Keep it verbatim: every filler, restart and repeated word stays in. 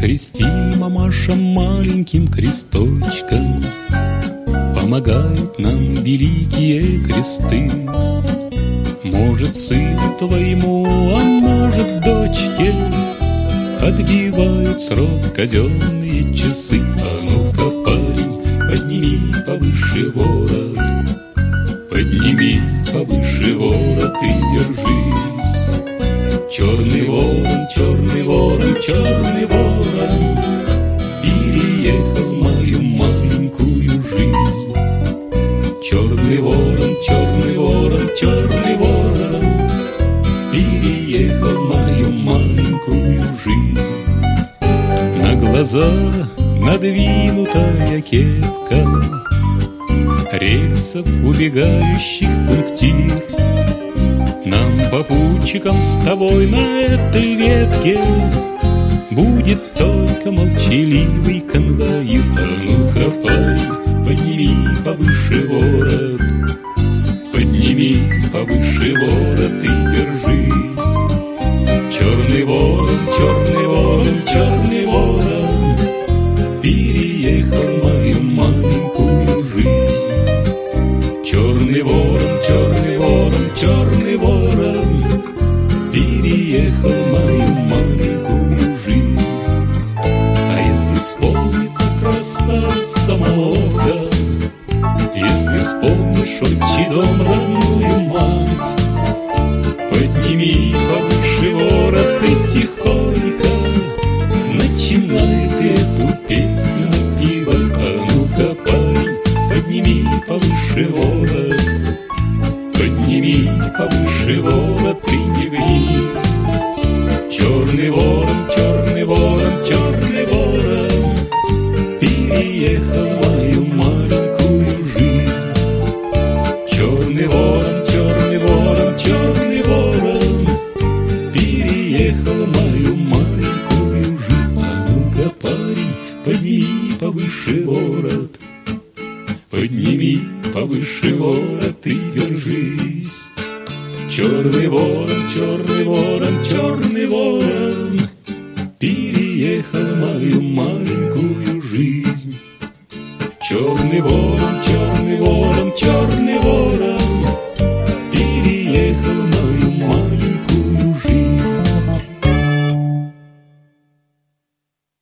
Крести, мамаша, маленьким кресточком, помогают нам великие кресты. Может, сыну твоему, а может, дочке, отбивают срок казенные часы. А ну-ка, парень, подними повыше ворот, подними повыше ворот и держись. Черный ворон, черный ворон, черный ворон переехал мою маленькую жизнь. Черный ворон, черный ворон, черный ворон переехал мою маленькую жизнь. На глаза надвинутая кепка, рельсов убегающих пунктир. Нам, попутчикам, с тобой на этой ветке будет только молчаливый конвоир. А ну-ка, парень, подними повыше ворот, подними повыше ворот и держись. Черный ворон, черный ворон, черный ворон переехал мою маленькую жизнь. Черный ворон, черный ворон, черный ворон переехал мою маленькую жизнь. А если вспомнится красавица молодка, если вспомнишь отчий дом, родную мать, подними повыше ворот и тихонько начинай ты эту песню напевать. А ну-ка, парень, подними повыше ворот, подними повыше ворот и не гнись. Черный ворон, черный ворон, черный ворон переехал мою маленькую жизнь. Черный ворон, черный ворон, черный ворон переехал мою маленькую жизнь. А ну-ка, парень, подними повыше ворот, подними повыше ворот и держись. Черный ворон, черный ворон, черный ворон переехал мою маленькую жизнь. Черный ворон,